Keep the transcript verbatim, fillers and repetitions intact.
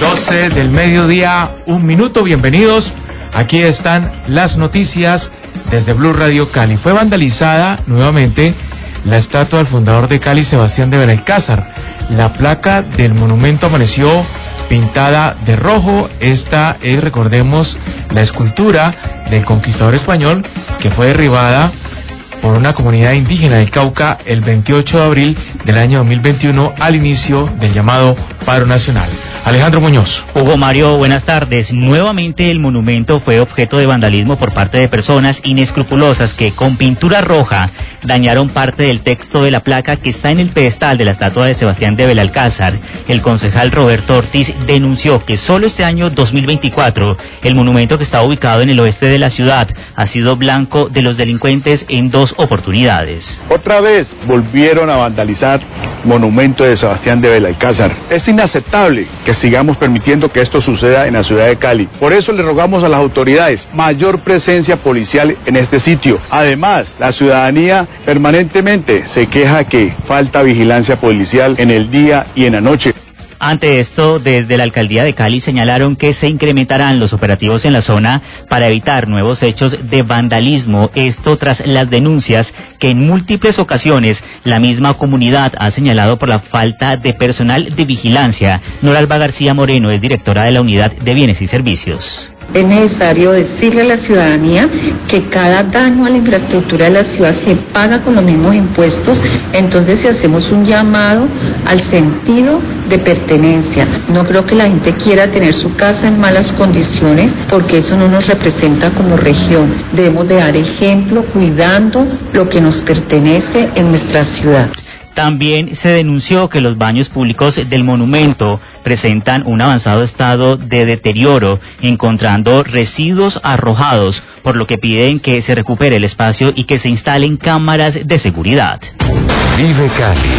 doce del mediodía, un minuto, bienvenidos. Aquí están las noticias desde Blue Radio Cali. Fue vandalizada nuevamente la estatua del fundador de Cali, Sebastián de Belalcázar. La placa del monumento amaneció pintada de rojo. Esta es, recordemos, la escultura del conquistador español que fue derribada por una comunidad indígena del Cauca el veintiocho de abril del año dos mil veintiuno, al inicio del llamado paro nacional. Alejandro Muñoz. Hugo Mario, buenas tardes. Nuevamente el monumento fue objeto de vandalismo por parte de personas inescrupulosas que con pintura roja dañaron parte del texto de la placa que está en el pedestal de la estatua de Sebastián de Belalcázar. El concejal Roberto Ortiz denunció que solo este año dos mil veinticuatro el monumento, que está ubicado en el oeste de la ciudad, ha sido blanco de los delincuentes en dos oportunidades. Otra vez volvieron a vandalizar monumento de Sebastián de Belalcázar. Es inaceptable que sigamos permitiendo que esto suceda en la ciudad de Cali. Por eso le rogamos a las autoridades mayor presencia policial en este sitio. Además, la ciudadanía permanentemente se queja que falta vigilancia policial en el día y en la noche. Ante esto, desde la alcaldía de Cali señalaron que se incrementarán los operativos en la zona para evitar nuevos hechos de vandalismo. Esto tras las denuncias que en múltiples ocasiones la misma comunidad ha señalado por la falta de personal de vigilancia. Noralba García Moreno es directora de la Unidad de Bienes y Servicios. Es necesario decirle a la ciudadanía que cada daño a la infraestructura de la ciudad se paga con los mismos impuestos. Entonces, si hacemos un llamado al sentido de pertenencia, no creo que la gente quiera tener su casa en malas condiciones, porque eso no nos representa como región. Debemos de dar ejemplo cuidando lo que nos pertenece en nuestra ciudad. También se denunció que los baños públicos del monumento presentan un avanzado estado de deterioro, encontrando residuos arrojados, por lo que piden que se recupere el espacio y que se instalen cámaras de seguridad. Vive Cali.